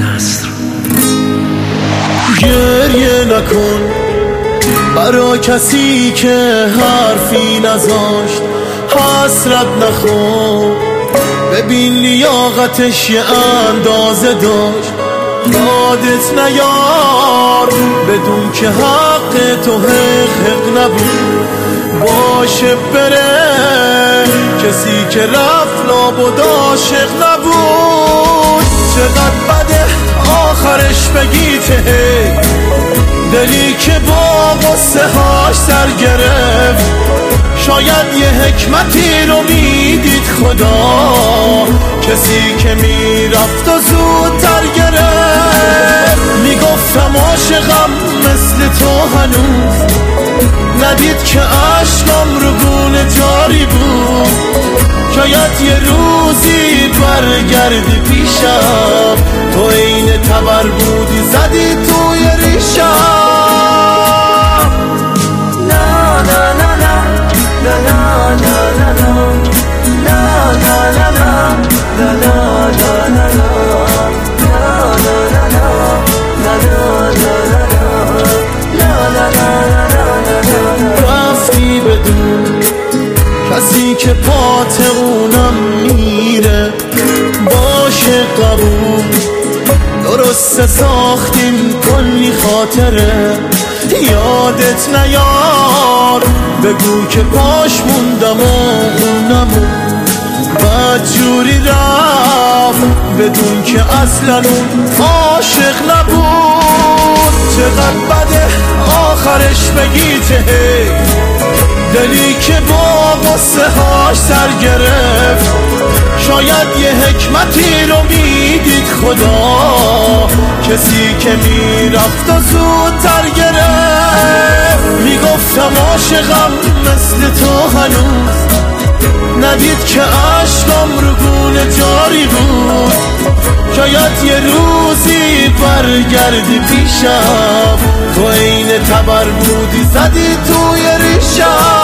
نصر. گریه نکن برا کسی که حرفی نذاشت، حسرت نخور ببین لیاقتش یه اندازه داشت. یادت نیار بدون که حق تو حق نبود، باشه بره کسی که رفت لابد عاشق نبود. چقدر بده آخرش بگی ته دلی که با غصه هاش سر گرفت. شاید یه حکمتی رو میدید خدا، کسی که میرفت و زودتر گرفت. میگفتم عاشقم مثل تو هنوز، ندید که عشقم رو گونه جاری بود. شاید یه روزی برگردی پیشم، تو عین تبر بودی زدی توی ریشم. رفتی بدون کسی که پات اونم میره، باشه قبول درست ساختیم کلی خاطره. یادت نیار بگو که پاش موندم و اونمون بد جوری رفت بدون که اصلا اون عاشق نبود. چقدر بده آخرش بگی ته دلی که با غصه هاش سر گرفت. شاید یه حکمتی رو میدید خدا، کسی که میرفت و زودتر گرفت. میگفتم عاشقم مثل تو هنوز، ندید که عشقم رو گونه جاری بود. شاید یه روزی برگردی پیشم، تو عین تبر بودی زدی توی ریشم.